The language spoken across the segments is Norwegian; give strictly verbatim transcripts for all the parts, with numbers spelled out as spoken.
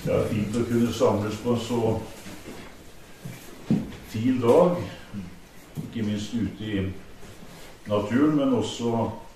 Det er fint å kunne samles på en så fin dag, ikke minst ute i naturen, men også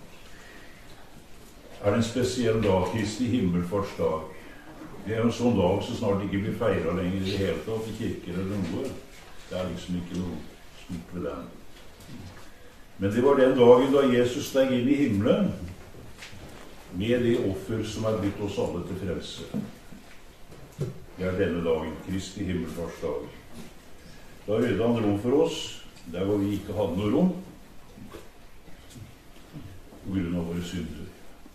er det en spesiell dag, Kristi himmelfartsdag. Det er en sånn dag som snart ikke blir feiret lenger i det hele tatt, i kirker eller noe. Det er liksom ikke noe stort ved den. Men det var den dagen da Jesus steg inn i himmelen, med det offer som er blitt oss alle til frelse. Det er denne dagen, Kristi himmelfartsdag. Da rydde han rom for oss, der hvor vi ikke hadde noe rom, på grunn av våre synder.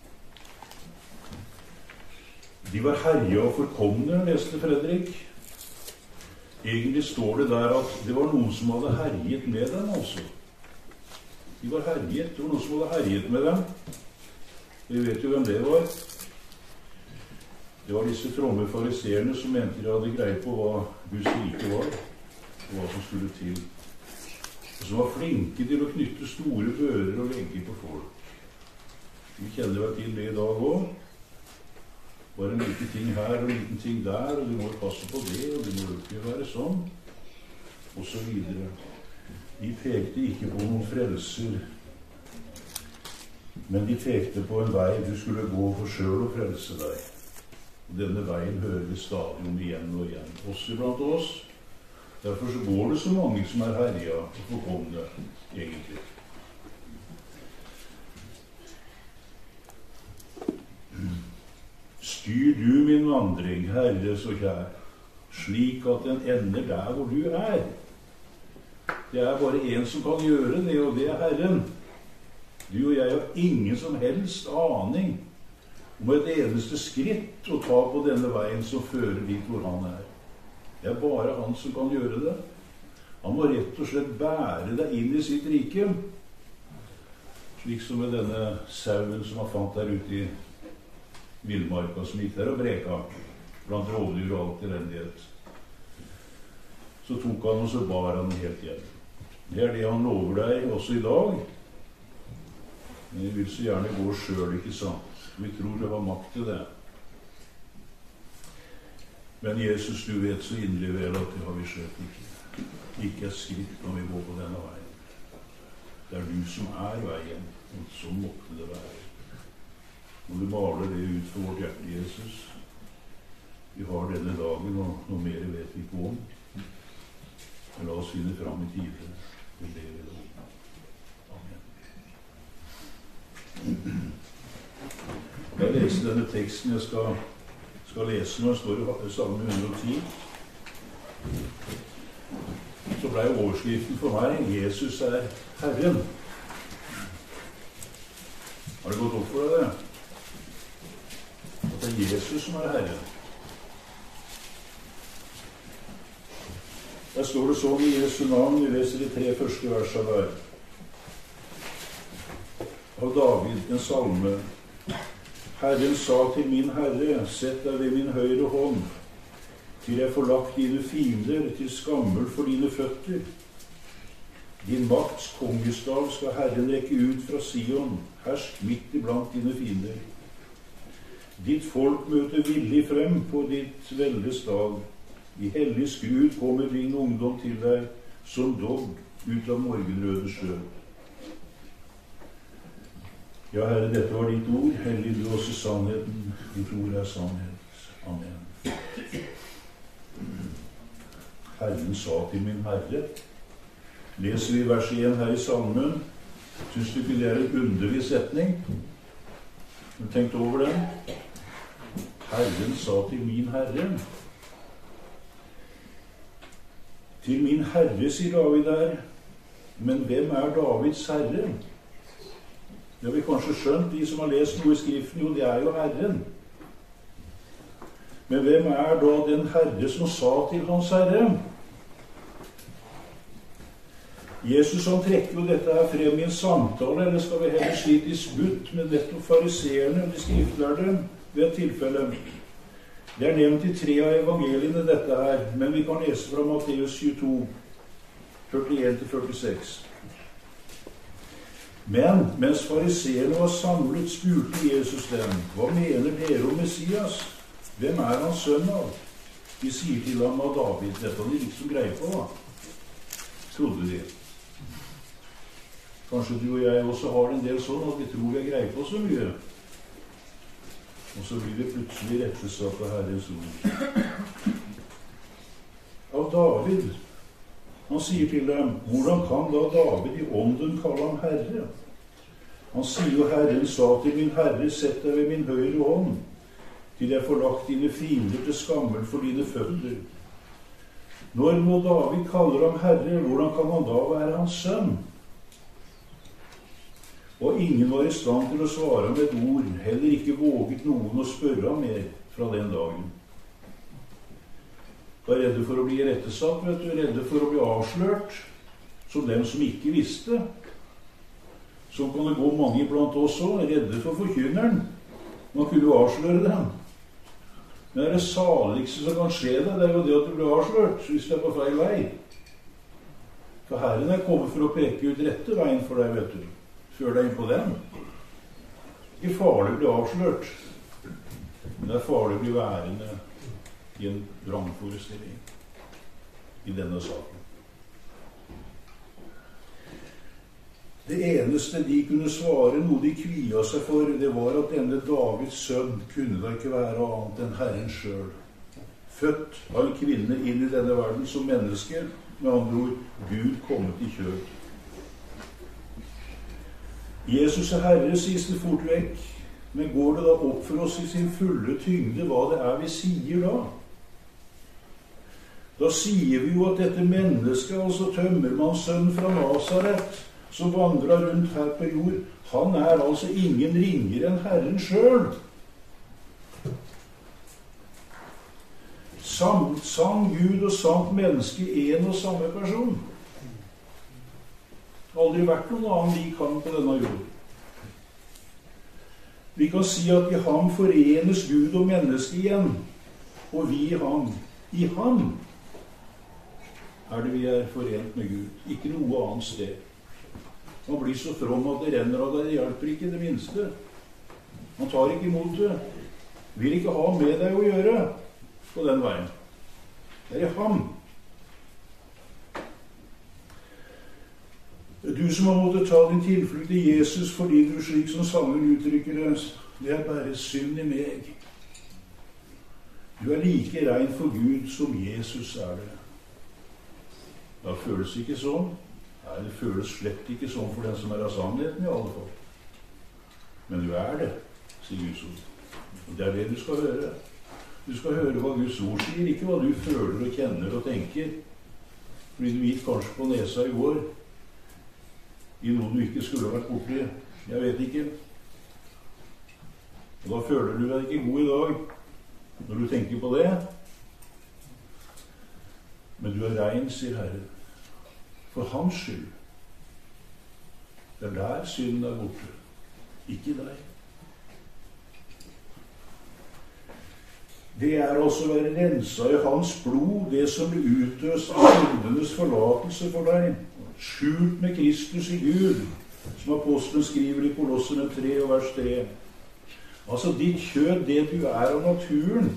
De var herje og forkomne, leste Fredrik. Egentlig står det der at det var noen som hadde herjet med dem, altså. De var herjet, det var noen som hadde herjet med dem. Vi vet jo hvem det var. Det var disse fromme fariseerne som mente de hadde greie på hva Guds rike var, og hva som skulle til. Og som var flinke til å knytte store bører og legge på folk. Vi kjenner vel til det i dag også. Bare en liten ting her og en liten ting der, og du må passe på det, og det må ikke være sånn, og så videre. De pekte ikke på noen frelser, men de pekte på en vei du skulle gå for selv å frelse deg. Og denne veien hører vi stadig om igjen og igjen, også blant oss. Derfor så går det så mange som er herja og forkomne, egentlig. Styr du min vandring, Herre så kjær, slik at den ender der hvor du er. Det er bare en som kan gjøre det, og det er Herren. Du og jeg har ingen som helst aning om et eneste skritt å ta på denne veien som fører dit hvor han er. Det er bare han som kan gjøre det. Han må rett og slett bære deg inn i sitt rike, slik som med denne sauen som han fant der ute i villmarka, som gikk der og breka blant rovdyr og alt elendighet. Så tok han og så bar han helt hjem. Det er det han lover deg også i dag. Men vi vil så gjerne gå selv, ikke sant? Vi tror du har makt til det. Men Jesus, du vet så inderlig vel at det har vi slett ikke. Ikke et skritt når vi går på denne veien. Det er du som er veien, og sånn måtte det være. Når du maler det ut for vårt hjerte, Jesus. Vi har denne dagen, og noe mer vet vi ikke om. Men la oss finne fram i tide. Vi lever det om. Amen. Jeg leser denne teksten jeg skal, skal lese når jeg står i Salme ett hundre og ti. Så ble overskriften for meg Jesus er Herren. Har det gått opp for deg det? At det er Jesus som er Herren. Der står det sånn i Jesu navn, vi leser de tre første versene der. Av David, en salme. Herren sa til min Herre, sett deg ved min høyre hånd, til jeg får lagt dine fiender til skammel for dine føtter. Din makts kongestav skal Herren rekke ut fra Sion, hersk midt iblant dine fiender. Ditt folk møter villig frem på ditt veldes dag. I hellig skrud kommer din ungdom til deg, som dogg ut av morgenrøde støv. Ja, Herre, dette var ditt ord. Hellig du også sannheten. Ditt ord er sannhet. Amen. Herren sa til min Herre. Leser vi vers én her i salmen. Synes du ikke det er en underlig setning? Har du tenkt over den? Herren sa til min Herre. Til min Herre, sier David der. Men hvem er Davids Herre? Det har vi kanskje skjønt, de som har lest noe i Skriften. Jo, det er jo Herren. Men hvem er da den Herre som sa til hans Herre? Jesus han trekker jo dette her frem i en samtale, eller skal vi heller si til sputt med nettopp fariseerne, de skriftlærde, ved et tilfelle. Det er nevnt i tre av evangeliene dette her, men vi kan lese fra Matteus tjueto, førtien til førtiseks. Men mens fariseerne var samlet, spurte Jesus dem, hva mener dere om Messias? Hvem er han sønn av? De sier til ham av David. Dette hadde de liksom greie på, da. Trodde de. Kanskje du og jeg også har en del sånn at vi tror vi har greie på så mye. Og så blir vi plutselig rettesatt av Herrens ord. Av David. Han sier til dem, hvordan kan da David i ånden kalle ham Herre? Han sier jo, Herren sa til min Herre, sett deg ved min høyre hånd, til jeg får lagt dine fiender til skammel for dine føtter. Når nå David kaller ham Herre, hvordan kan han da være hans sønn? Og ingen var i stand til å svare med et ord, heller ikke våget noen å spørre ham mer fra den dagen. Var redde for å bli rettesatt, vet du, redde for å bli avslørt, som dem som ikke visste. Så kan det gå mange blant oss også, redde for forkynneren. Man kunne jo avsløre dem. Men det er det saligste som kan skje deg, det er jo det at du blir avslørt, hvis du er på feil vei. For Herren er kommet for å peke ut rette veien for deg, vet du. Før deg inn på den. Ikke farlig å bli avslørt, men det er farlig å bli værende i en vrangforestilling i denne saken. Det eneste de kunne svare, noe de kvia seg for, det var at denne Davids sønn kunne da ikke være annet enn Herren selv. Født av en kvinne inn i denne verden som menneske, med andre ord, Gud kommet i kjød. Jesus er Herre, sies det fort vekk, men går det da opp for oss i sin fulle tyngde hva det er vi sier da? Da sier vi jo at dette mennesket, altså tømmermannssønnen fra Nazaret, som vandrer rundt her på jord, han er altså ingen ringere enn Herren selv. Sam, sann Gud og sant menneske, en og samme person. Aldri vært noen annen lik ham på denne jord. Vi kan si at i ham forenes Gud og menneske igjen, og vi i ham. I ham er det vi er forent med Gud, ikke noe annet sted. Man blir så from at det renner av deg, det hjelper ikke det minste. Man tar ikke imot det. Vil ikke ha med deg å gjøre på den veien. Det er i ham. Du som har måttet ta din tilflukt i Jesus fordi du slik som sangeren uttrykker det, det er bare synd i meg. Du er like rein for Gud som Jesus er det. Da føles det ikke sånn. Nei, det føles slett ikke sånn for den som er av sannheten i alle fall. Men du er det, sier Guds ord. Og det er det du skal høre. Du skal høre hva Guds ord sier, ikke hva du føler og kjenner og tenker. Fordi du gikk kanskje på nesa i går i noe du ikke skulle ha vært borti. Jeg vet ikke. Og da føler du deg ikke god i dag når du tenker på det. Men du er rein, sier Herren, for hans skyld. Det er der synden er borte, ikke deg. Det er altså å være renset i hans blod, det som blir utøst av syndenes forlatelse for deg, skjult med Kristus i Gud, som apostelen skriver i Kolosserne tre og vers tre. Altså ditt kjød, det du er av naturen,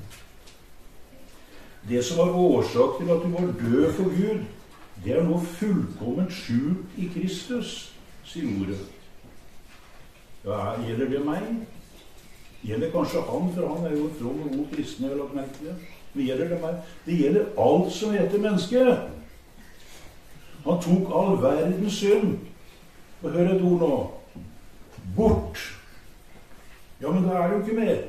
det som var årsak til at du var død for Gud, det er nå fullkomment skjult i Kristus, sier ordet. Ja, gjelder det meg? Gjelder kanskje han, for han er jo en from og god kristen, jeg har lagt merke til det. Men gjelder det meg? Det gjelder alt som heter menneske. Han tok all verdens synd. Og hør et ord nå. Bort. Ja, men da er det jo ikke mer.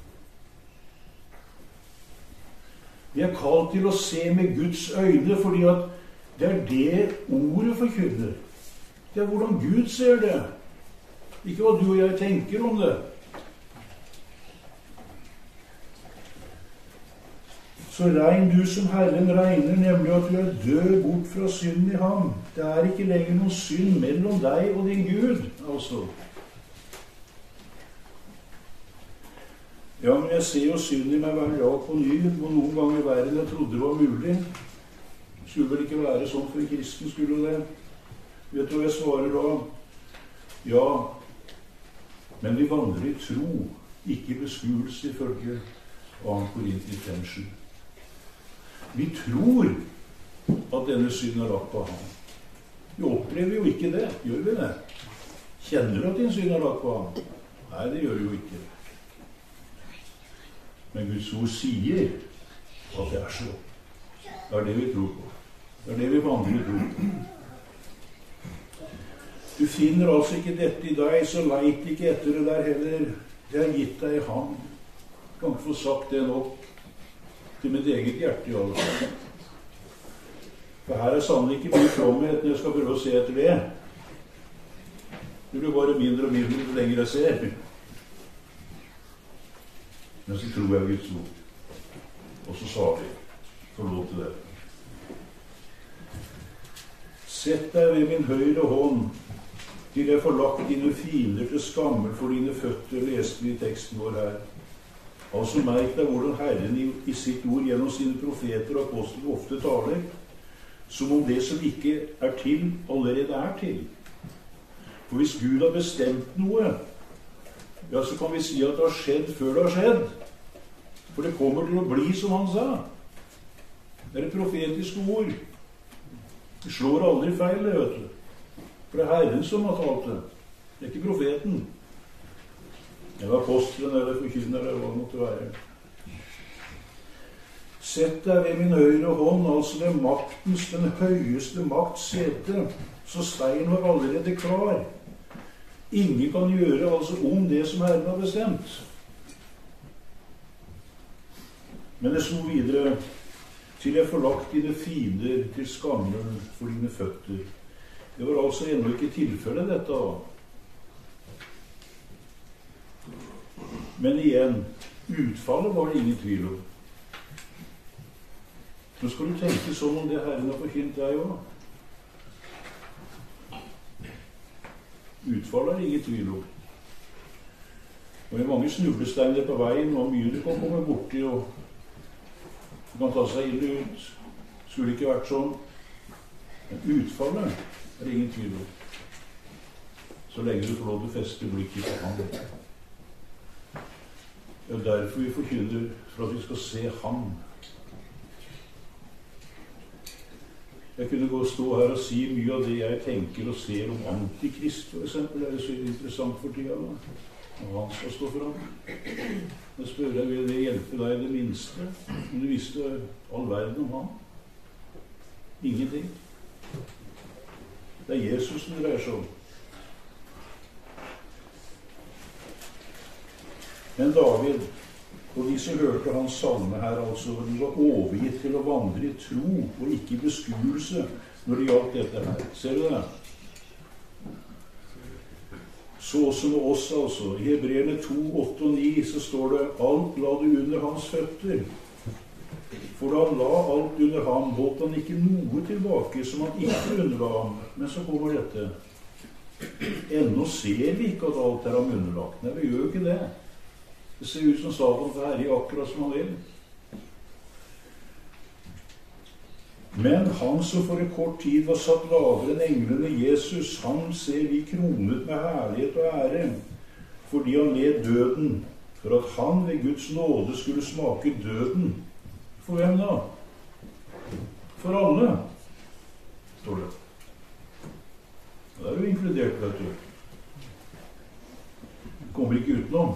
Vi er kalt til å se med Guds øyne, fordi at det er det ordet forkynner. Det er hvordan Gud ser det. Ikke hva du og jeg tenker om det. Så regn du som Herren regner, nemlig at du er død bort fra synden i ham. Det er ikke lenger noen synd mellom deg og din Gud, altså. Ja, men jeg ser jo synd i meg hver dag på ny, og noen ganger verre enn jeg trodde det var mulig. Det skulle vel ikke være sånn for en kristen, skulle det. Vet du hva jeg svarer da? Ja, men vi vandrer i tro, ikke beskuelse ifølge annet Korinter fem sju. Vi tror at denne synden er lagt på ham. Vi opplever jo ikke det, gjør vi det? Kjenner du at din synd er lagt på ham? Nei, det gjør vi jo ikke. Men Guds ord sier at det er så. Det er det vi tror på. Det er det vi vanlig tror på. Du finner altså ikke dette i deg, så leit ikke etter det der heller. Det er gitt deg i ham. Jeg kan ikke få sagt det nok til mitt eget hjerte i alle fall. For her er sannelig ikke mye fromhet når jeg skal prøve å se etter det. Det blir bare mindre og mindre jo lenger jeg ser. Men så tror jeg Guds ord. Og så sa vi, få lov til det. Sett deg ved min høyre hånd, til jeg får lagt dine fiender til skamme for dine føtter, leste vi i teksten vår her. Altså merk deg hvordan Herren i, i sitt ord gjennom sine profeter og apostler ofte taler, som om det som ikke er til, allerede er til. For hvis Gud har bestemt noe, ja, så kan vi si at det har skjedd før det har skjedd. For det kommer til å bli som han sa. Det er et profetisk ord. Det slår aldri feil, det, vet du. For det er Herren som har talt det. Det er ikke profeten. Eller apostelen, eller forkynneren, eller hva det måtte være. Sett deg ved min høyre hånd, altså ved maktens, den høyeste makts sete, så steinen var allerede klar. Ingen kan gjøre altså om det som Herren har bestemt. Men det sto videre, til jeg får lagt dine fiender til skammen for dine føtter. Det var altså ennå ikke tilfellet, dette. Men igjen, utfallet var det ingen tvil om. Nå skal du tenke sånn om det Herren har forkynt deg også. Utfallet er det ingen tvil om. Og det er mange snublesteiner på veien, og mye du kan komme borti, og du kan ta seg ille ut. Skulle ikke vært sånn. Men utfallet er det ingen tvil om. Så lenge du får lov til å feste blikket på ham. Det er derfor vi forkynner, for at vi skal se ham. Jeg kunne gå og stå her og si mye av det jeg tenker og ser om Antikrist, for eksempel. Det er så interessant for tida, da. Og han skal stå fram. Da spør jeg, vil det hjelpe deg det minste? Men du visste all verden om ham. Ingenting. Det er Jesus som dreier seg om. Men David, og de som hørte hans salme her, altså, de var overgitt til å vandre i tro og ikke i beskuelse når det gjaldt dette her. Ser du det? Så også med oss, altså. I Hebreerne to, åtte og ni så står det, alt la du under hans føtter. For da han la alt under ham, holdt han ikke noe tilbake som han ikke underla ham. Men så kommer dette. Ennå ser vi ikke at alt er ham underlagt. Nei, vi gjør jo ikke det. Det ser ut som Satan får herje akkurat som han vil. Men han som for en kort tid var satt lavere enn englene, Jesus, han ser vi kronet med herlighet og ære, fordi han led døden, for at han ved Guds nåde skulle smake døden. For hvem da? For alle, står det. Og det er jo inkludert, vet du. Det kommer ikke utenom.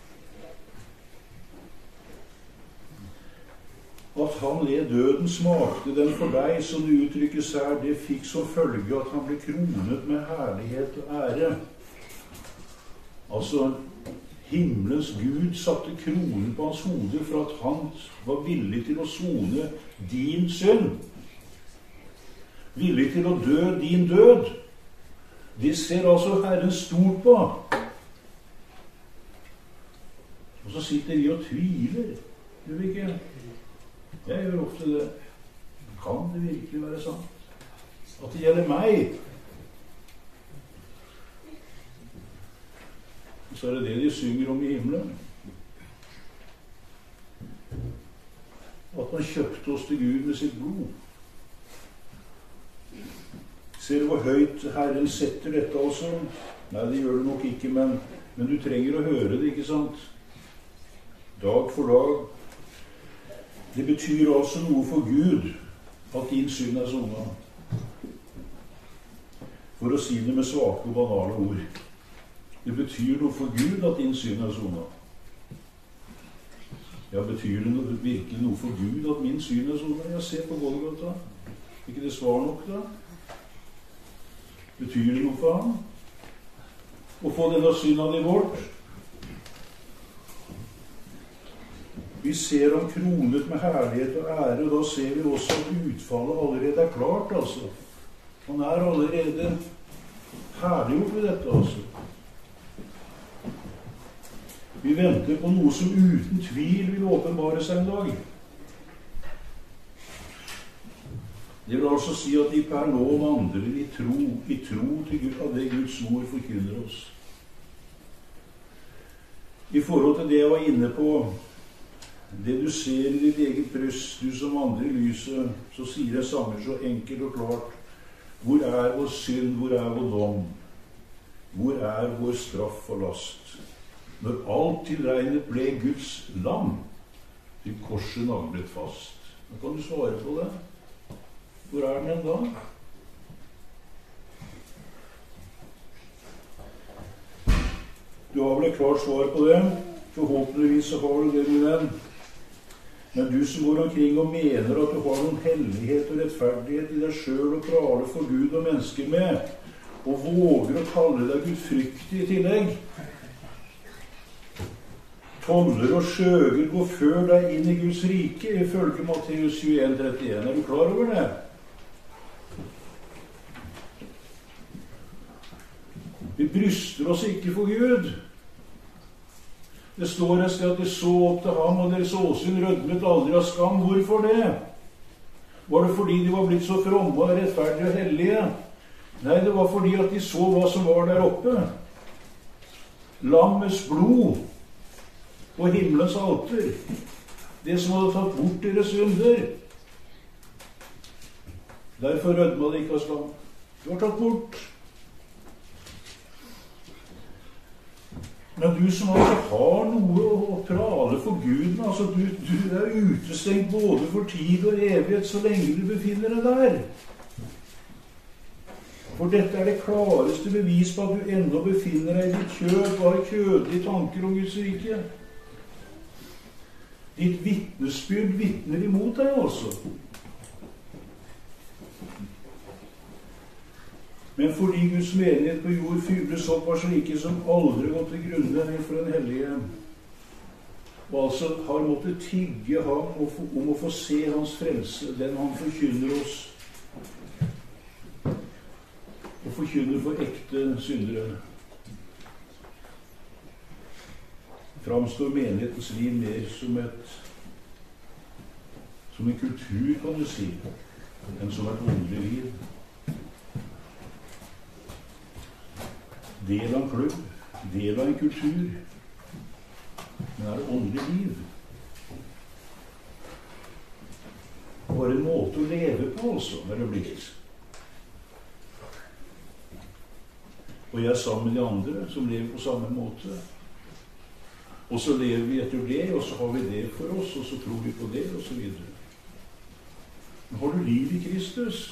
At han led døden, smakte den for deg, som det uttrykkes her, det fikk som følge at han ble kronet med herlighet og ære. Altså, himmelens Gud satte kronen på hans hode for at han var villig til å sone din synd. Villig til å dø din død. Det ser altså Herren stort på. Og så sitter vi og tviler. Gjør vi ikke? Jeg gjør ofte det. Kan det virkelig være sant? At det gjelder meg? Og så er det det de synger om i himmelen. At han kjøpte oss til Gud med sitt blod. Ser du hvor høyt Herren setter dette også? Nei, det gjør du nok ikke, men, men du trenger å høre det, ikke sant? Dag for dag. Det betyr altså noe for Gud at din synd er sonet. For å si det med svake og banale ord. Det betyr noe for Gud at din synd er sonet. Ja, betyr det noe, virkelig noe for Gud at min synd er sonet? Ja, se på Golgata. Ikke det svar nok da? Betyr det noe for ham? Å få denne synden i vårt? Vi ser ham kronet med herlighet og ære, og da ser vi også at utfallet allerede er klart, altså. Han er allerede herliggjort ved dette, altså. Vi venter på noe som uten tvil vil åpenbare seg en dag. Det vil altså si at de per nå vandrer i tro, i tro til Gud, av det Guds ord forkynner oss. I forhold til det jeg var inne på, det du ser i ditt eget bryst, du som vandrer i lyset, så sier jeg sammen så enkelt og klart: hvor er vår synd, hvor er vår dom? Hvor er vår straff og last? Når alt tilregnet ble Guds lam, til korset naglet fast. Nå kan du svare på det. Hvor er den da? Du har vel et klart svar på det. Forhåpentligvis så har du det, min venn. Men du som går omkring og mener at du har noen hellighet og rettferdighet i deg selv og praler for Gud og mennesker med, og våger å kalle deg gudfryktig i tillegg. Toller og skjøger går før deg inn i Guds rike, ifølge Matteus tjueen trettien. Er du klar over det? Vi bryster oss ikke for Gud. Det står et sted at de så opp til ham, og deres åsyn rødmet aldri av skam. Hvorfor det? Var det fordi de var blitt så fromme og rettferdige og hellige? Nei, det var fordi at de så hva som var der oppe. Lammets blod og himmelens alter. Det som hadde tatt bort deres synder. Derfor rødma det ikke av skam. Det var tatt bort. Men du som altså har noe å prale for Gud, altså du, du er utestengt både for tid og evighet så lenge du befinner deg der. For dette er det klareste bevis på at du ennå befinner deg i ditt kjød og har kjødelige tanker om Guds rike. Ditt vitnesbyrd vitner imot deg også. Men fordi Guds menighet på jord fylles opp av slike som aldri gått til grunne for en hellige, og altså har måttet tigge ham om å få se hans frelse, den han forkynner oss, og forkynner for ekte syndere. Framstår menighetens liv mer som et som en kultur, kan du si, enn som et åndelig liv. Del av en klubb, del av en kultur. Men er det åndelig liv? Bare en måte å leve på, altså, er det blitt. Og jeg er sammen med de andre som lever på samme måte. Og så lever vi etter det, og så har vi det for oss, og så tror vi på det, og så videre. Men har du liv i Kristus?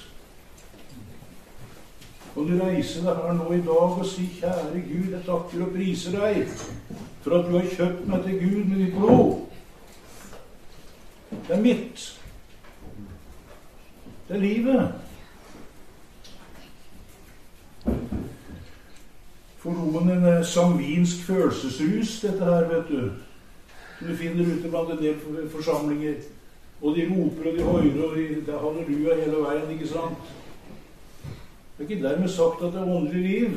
Kan du reise deg her nå i dag og si: kjære Gud, jeg takker og priser deg for at du har kjøpt meg til Gud med ditt blod. Det er mitt. Det er livet. For noen en sangvinsk følelsesrus, dette her, vet du, som du finner ute blant en del forsamlinger. Og de roper og de høyrer, og de, det er halleluja hele veien, ikke sant? Det er ikke dermed sagt at det er åndelig liv.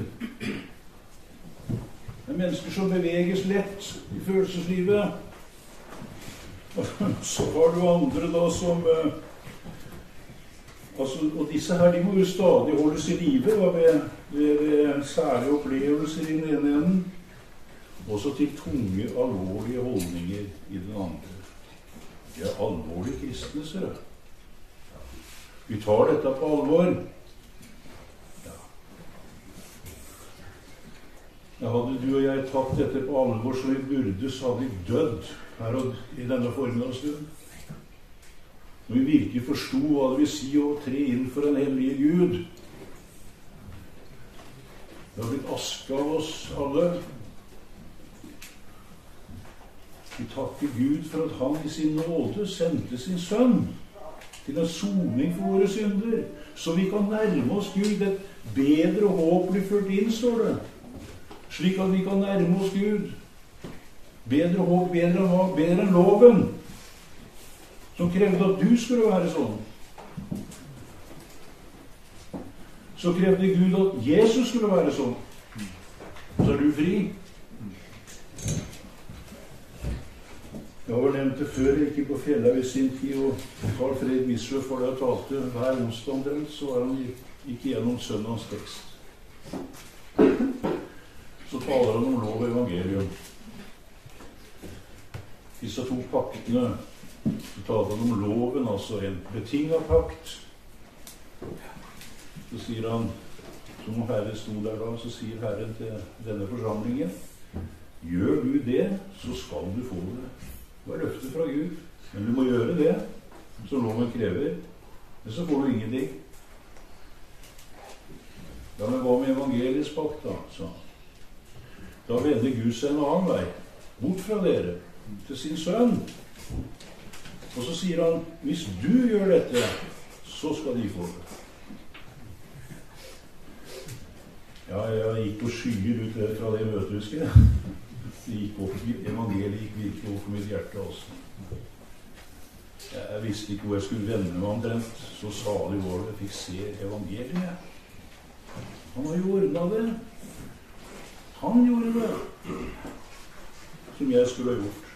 Det er mennesker som beveges lett i følelseslivet. Så har du andre da som uh, altså, og disse her, de må jo stadig holdes i live ved, ved, ved særlige opplevelser i den ene enden, også til tunge, alvorlige holdninger i den andre. Det er alvorlige kristne, ser du. Vi tar dette på alvor. Ja, hadde du og jeg tatt dette på alvor som vi burde, så hadde vi dødd her og, i denne formiddagsstunden. Når vi virkelig forsto hva det vil si å tre inn for en hellige Gud. Det har blitt aske av oss alle. Vi takker Gud for at han i sin nåde sendte sin sønn til en soning for våre synder, så vi kan nærme oss Gud. Et bedre håp blir ført inn, står det. Slik at vi kan nærme oss Gud. Bedre håp, bedre, bedre enn loven, som krevde at du skulle være sånn. Så krevde Gud at Jesus skulle være sånn. Så er du fri. Jeg har nevnt det før, jeg gikk på fjellet i sin tid, og Carl Fred Wisløff for det jeg talte hver onsdag om den, så var han gikk igjennom søndagens tekst. Så taler han om lov og evangelium. Disse to paktene, så taler han om loven, altså en betinget pakt. Så sier han, som Herre sto der da, så sier Herren til denne forsamlingen, gjør du det, så skal du få det. Det var løftet fra Gud. Men du må gjøre det, som loven krever. Men så får du ingenting. Ja, men hva med evangeliets pakt da? Så. Da vender Gud seg en annen vei. Bort fra dere, til sin sønn. Og så sier han, hvis du gjør dette, så skal de få det. Ja, jeg gikk og skyer ut fra det møtet, husker jeg. Det gikk opp, evangeliet gikk virkelig opp for mitt hjerte også. Jeg visste ikke hvor jeg skulle vende meg omtrent. Så salig var det jeg fikk se evangeliet. Han har jo ordnet det. Han gjorde det. Som jeg skulle ha gjort.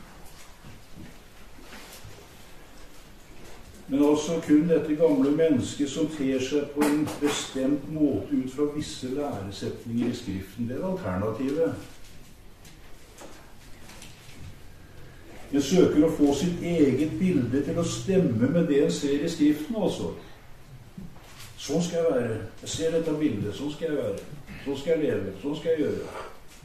Men også kun dette gamle mennesket som ter seg på en bestemt måte ut fra visse læresetninger i Skriften. Det er alternativet. En søker å få sitt eget bilde til å stemme med det en ser i Skriften, altså. Sånn skal jeg være. Jeg ser dette bildet. Sånn skal jeg være. Sånn skal jeg leve. Sånn skal jeg gjøre.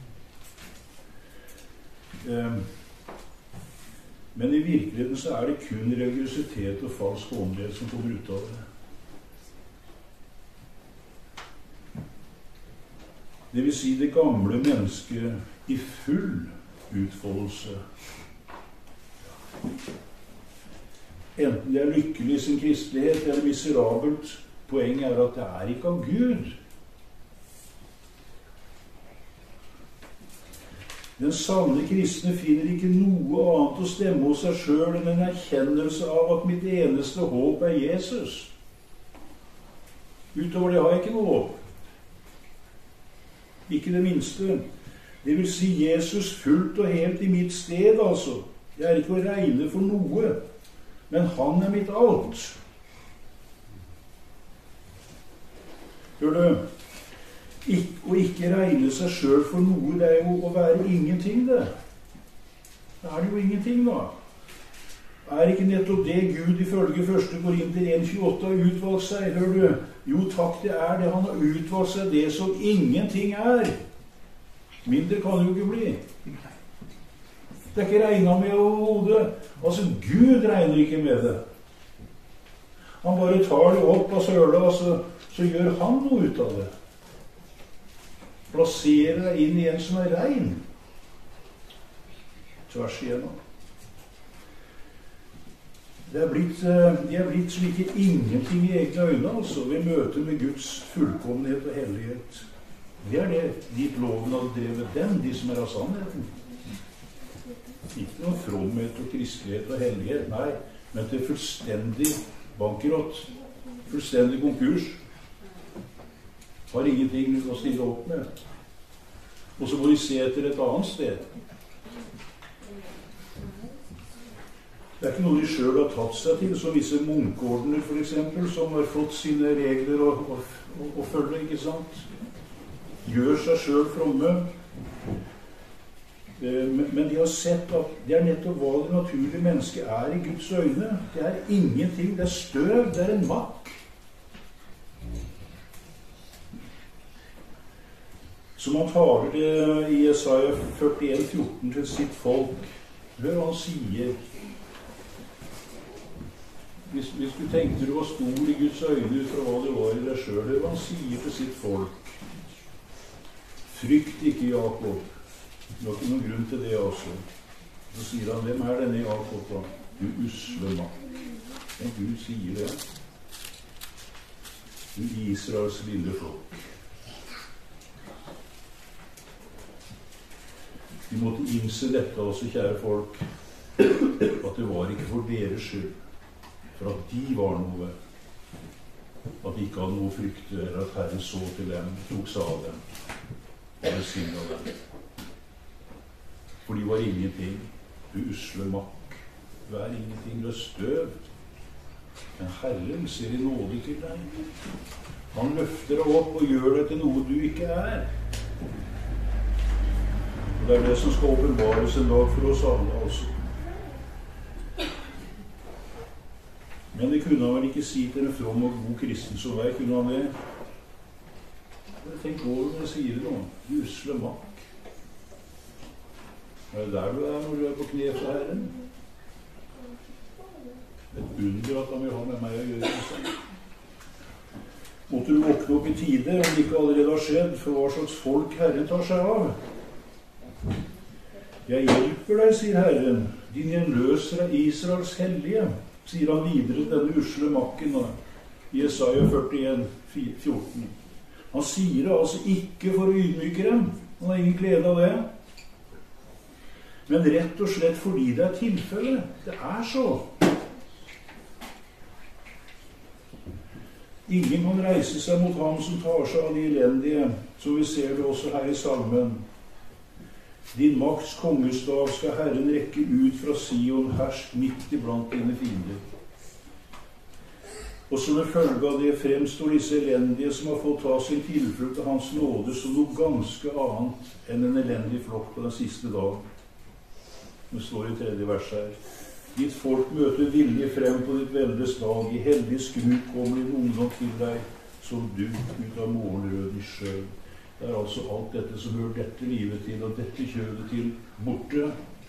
Um, men i virkeligheten så er det kun religiøsitet og falsk åndelighet som kommer ut av det. Det vil si det gamle mennesket i full utfoldelse. Enten det er lykkelig i sin kristelighet eller miserabelt, poenget er at det er ikke av Gud. Den sanne kristne finner ikke noe annet å stemme hos seg selv enn en erkjennelse av at mitt eneste håp er Jesus. Utover det har jeg ikke noe håp. Ikke det minste. Det vil si Jesus fullt og helt i mitt sted, altså. Jeg er ikke å regne for noe, men han er mitt alt. Hør du, Ik å ikke regne seg selv for noe, det er jo å være ingenting, det. Da er det jo ingenting, da. Er ikke nettopp det Gud ifølge første Korinter en tjueåtte har utvalgt seg? Hør du, jo takk, det er det. Han har utvalgt seg det som ingenting er. Mindre kan det jo ikke bli. Det er ikke regnet med overhodet. Altså, Gud regner ikke med det. Han bare tar det opp av søla, og så, så gjør han noe ut av det. Plasserer deg inn i en som er rein. Tvers igjennom. Det er blitt, de er blitt slike ingenting i egne øyne, altså, ved møte med Guds fullkommenhet og hellighet. Det er det, dit loven hadde drevet dem, de som er av sannheten. Ikke noe fromhet og kristelighet og hellighet, nei, men til fullstendig bankerott, fullstendig konkurs. Har ingenting å stille opp med. Og så må de se etter et annet sted. Det er ikke noe de selv har tatt seg til, som visse munkeordener for eksempel, som har fått sine regler å, å, å, å følge, ikke sant? Gjør seg selv fromme. Men de har sett at det er nettopp hva det naturlige mennesket er i Guds øyne. Det er ingenting, det er støv, det er en makk. Som han taler det i Jesaja førtien fjorten til sitt folk. Hør hva han sier. hvis du tenkte du var stor i Guds øyne ut fra hva du var i deg sjøl, det han sier til sitt folk. Frykt ikke, Jakob. Det var ikke noen grunn til det også. Så sier han, hvem er denne Jakob da? Du usle mann. Men Gud sier det. Du Israels lille flokk. Vi måtte innse dette også, kjære folk, at det var ikke for deres skyld, for at de var noe, at de ikke hadde noe frykte, eller at Herren så til dem, tok seg av dem, og velsignet dem. For de var ingenting. Du usle makk. Du er ingenting. Du er støv. Men Herren ser i nåde til deg. Han løfter deg opp og gjør deg til noe du ikke er. Og det er det som skal åpenbares en dag for oss alle, altså. Men det kunne han vel ikke si til en from og god kristen som deg, kunne han det? Tenk over når jeg sier det nå. Du usle makk. Er det der du er når du er på kne for Herren? Et under at han vil ha med meg å gjøre det. Måtte du våkne opp i tide, om det ikke allerede har skjedd, for hva slags folk Herren tar seg av. Jeg hjelper deg, sier Herren, din gjenløser er Israels hellige, sier han videre denne usle makken i Jesaja førtien fjorten. Han sier det altså ikke for å ydmyke dem, han har ingen glede av det, men rett og slett fordi det er tilfelle. Det er så. Ingen kan reise seg mot ham som tar seg av de elendige, som vi ser det også her i salmen. Din makts kongestav skal Herren rekke ut fra Sion, hersk midt iblant dine fiender. Og som en følge av det fremstår disse elendige som har fått ta sin tilflukt til hans nåde som noe ganske annet enn en elendig flokk på den siste dag. Det står i tredje vers her. Ditt folk møter vilje frem på ditt veldes dag. I heldig skrut kommer din ungdom til deg, som duk ut av morgenrøden sjø. Det er altså alt dette som hører dette livet til, og dette kjødet til, borte.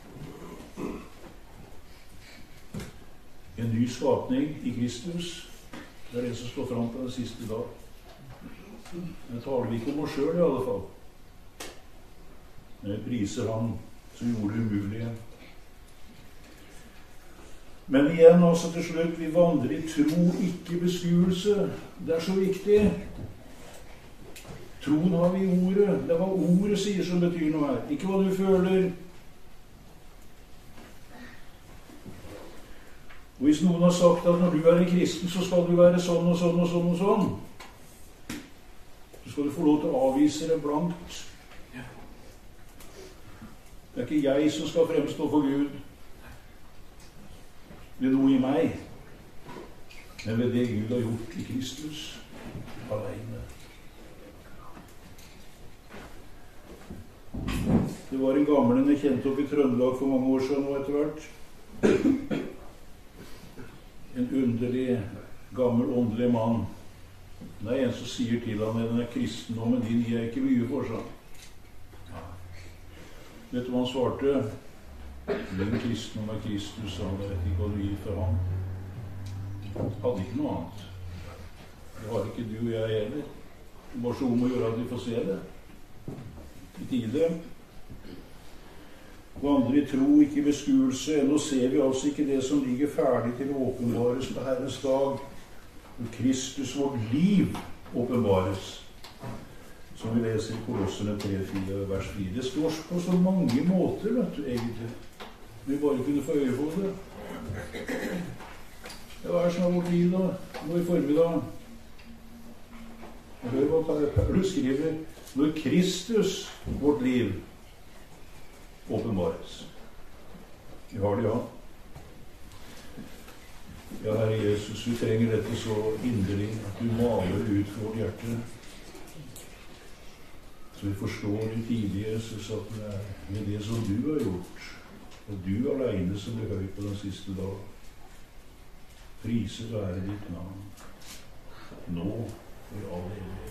En ny skapning i Kristus. Det er det som står fram på den siste dag. Men taler vi ikke om oss selv i alle fall. Men vi priser ham som gjorde det umulige. Men igjen, altså til slutt, vi vandrer i tro, ikke beskuelse. Det er så viktig. Troen har vi i ordet. Det er hva ordet sier som betyr noe her. Ikke hva du føler. Og hvis noen har sagt at når du er en kristen, så skal du være sånn og sånn og sånn og sånn, så skal du få lov til å avvise det blankt. Det er ikke jeg som skal fremstå for Gud. Det er noe i meg, men ved det Gud har gjort i Kristus alene. Det var en gammel en jeg kjente opp i Trøndelag for mange år siden og etter hvert. En underlig, gammel, åndelig mann. Det er en som sier til ham at den er kristendommen din gir ikke mye for seg. Vet du hva han svarte? Den kristendom er Kristus, han vet ikke hva du gir for ham. Hadde ikke noe annet. Det har ikke du og jeg heller. Bare så om å gjøre at vi får se det. I tide. Vandre i tro, ikke beskuelse. Ennå ser vi altså ikke det som ligger ferdig til å åpenbares på Herrens dag. Når Kristus, vårt liv, åpenbares. Som vi leser i Kolosserne tre fire vers fire. Det står på så mange måter, vet du, egentlig. Vi bare kunne få øye på det. Ja, hva er det som er vårt liv da? Nå i formiddag. Hør hva Paulus skriver. Når Kristus, vårt liv, åpenbares. Vi har det, ja. Ja, Herre Jesus, vi trenger dette så inderlig at du maler ut for vårt hjerte. Så vi forstår din tid, Jesus, at det er med det som du har gjort, og du alene som blir høy på den siste dag. Priset være ditt navn, nå og i all evighet.